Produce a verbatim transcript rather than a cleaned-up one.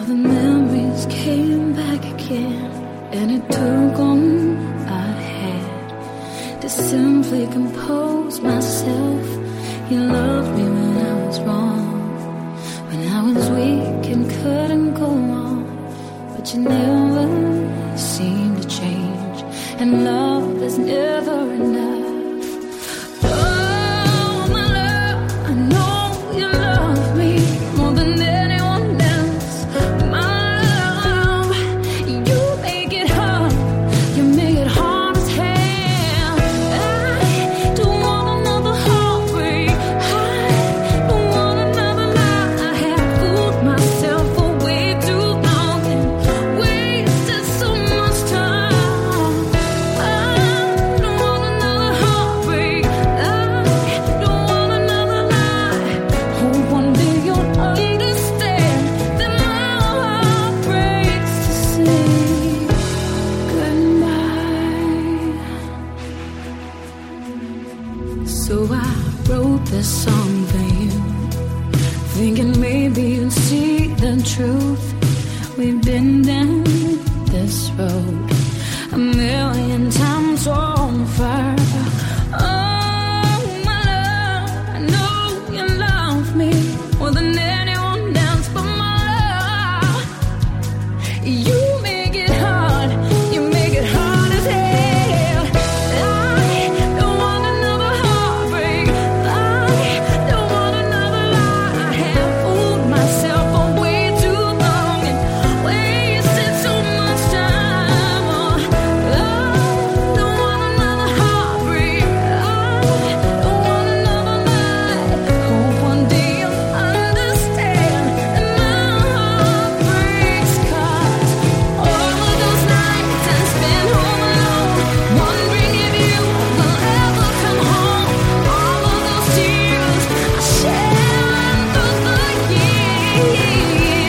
the memories came back again, and it took all I had to simply compose myself. You loved me when I was wrong, when I was weak and couldn't go on, but you never seemed to change, and love is never enough. So I wrote this song for you, thinking maybe you'd see the truth. We've been down this road a million times over. Oh, my love, I know you love me more than anyone else, but my love, you make it hard, you make it hard as hell. Yeah.